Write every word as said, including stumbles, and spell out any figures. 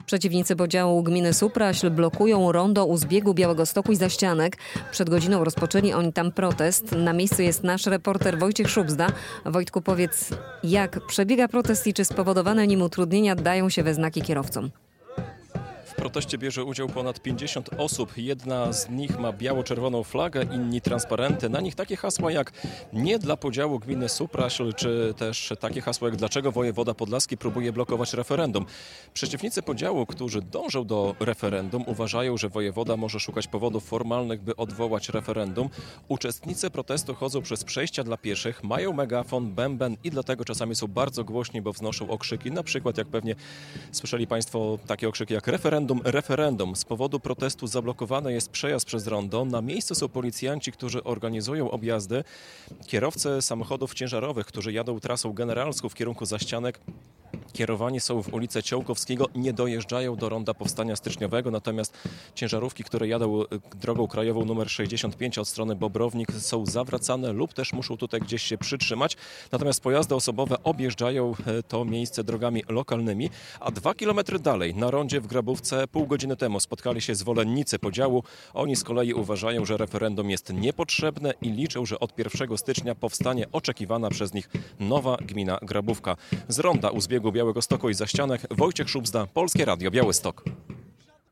Przeciwnicy podziału gminy Supraśl blokują rondo u zbiegu Białegostoku i Zaścianek. Przed godziną rozpoczęli oni tam protest. Na miejscu jest nasz reporter Wojciech Szubzda. Wojtku, powiedz, jak przebiega protest i czy spowodowane nim utrudnienia dają się we znaki kierowcom? W proteście bierze udział ponad pięćdziesiąt osób. Jedna z nich ma biało-czerwoną flagę, inni transparenty. Na nich takie hasła jak nie dla podziału gminy Supraśl, czy też takie hasła jak dlaczego wojewoda podlaski próbuje blokować referendum. Przeciwnicy podziału, którzy dążą do referendum, uważają, że wojewoda może szukać powodów formalnych, by odwołać referendum. Uczestnicy protestu chodzą przez przejścia dla pieszych, mają megafon, bęben i dlatego czasami są bardzo głośni, bo wznoszą okrzyki. Na przykład, jak pewnie słyszeli Państwo, takie okrzyki jak referendum, referendum. Z powodu protestu zablokowany jest przejazd przez rondo. Na miejscu są policjanci, którzy organizują objazdy. Kierowcy samochodów ciężarowych, którzy jadą trasą generalską w kierunku Zaścianek, kierowani są w ulicę Ciołkowskiego, nie dojeżdżają do ronda Powstania Styczniowego, natomiast ciężarówki, które jadą drogą krajową numer sześćdziesiąt pięć od strony Bobrownik, są zawracane lub też muszą tutaj gdzieś się przytrzymać. Natomiast pojazdy osobowe objeżdżają to miejsce drogami lokalnymi, a dwa kilometry dalej na rondzie w Grabówce pół godziny temu spotkali się zwolennicy podziału. Oni z kolei uważają, że referendum jest niepotrzebne i liczą, że od pierwszego stycznia powstanie oczekiwana przez nich nowa gmina Grabówka. Z ronda u zbiegu Białegostoku i Zaścianek Wojciech Szubzda, Polskie Radio Białystok.